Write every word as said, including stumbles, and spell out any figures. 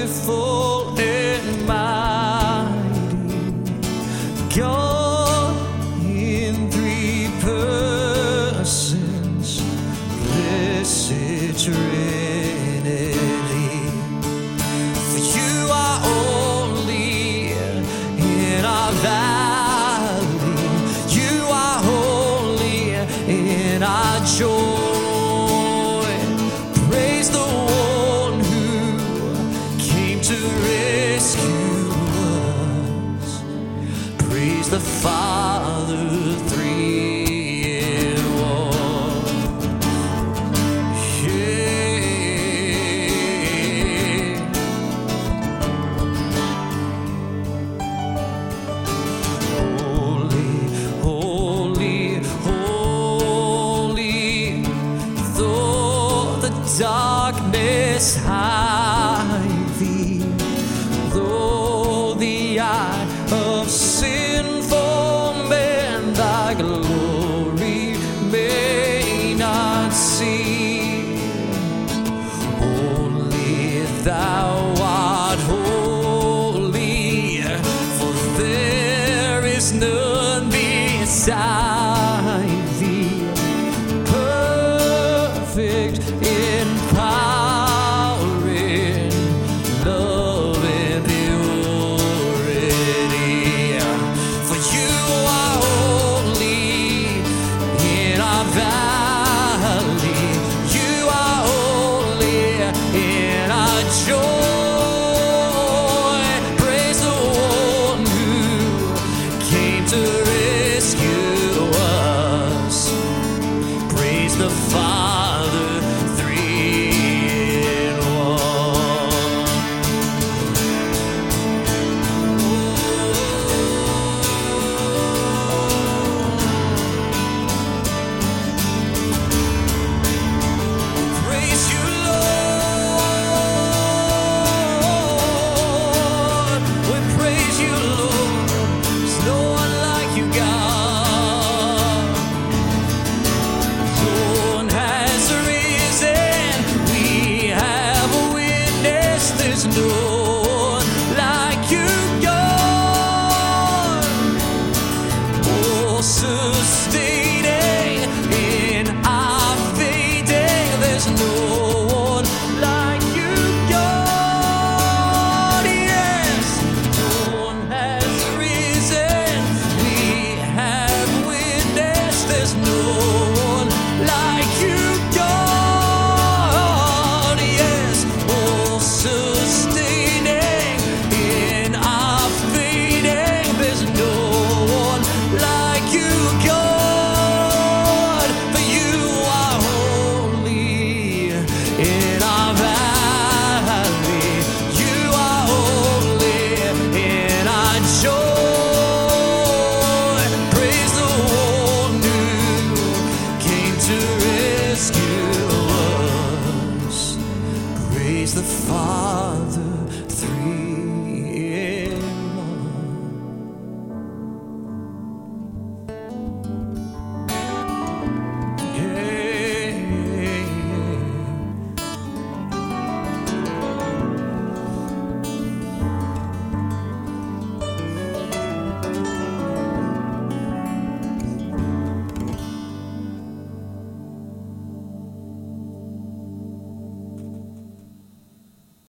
faithful and mighty, God in three persons, blessed Trinity. For you are holy in our valley, you are holy in our joy. Praise the one who came to rescue us. Praise the Father, three in one. Yeah. Holy, holy, holy, though the darkness hide thee, though the eye of sinful men thy glory may not see. Only thou art holy, for there is none beside thee. Perfect in power, in love and purity. For you are holy in our valley, you are holy in our joy. Praise the one who came to rescue us. Praise the Father, three in one. Praise you, Lord. We praise you, Lord. There's no one like you, God. Dawn has risen, we have a witness. There's no one like you, God. Oh, sustaining in our fading. There's no one like you, God. Yes, dawn has risen, we have witness. There's no one like you, God. Yes, oh, sustaining in our fading. There's no one like you, God. For you are holy in our valley, you are holy in our joy. Praise the one who came to rescue us. Praise the Father,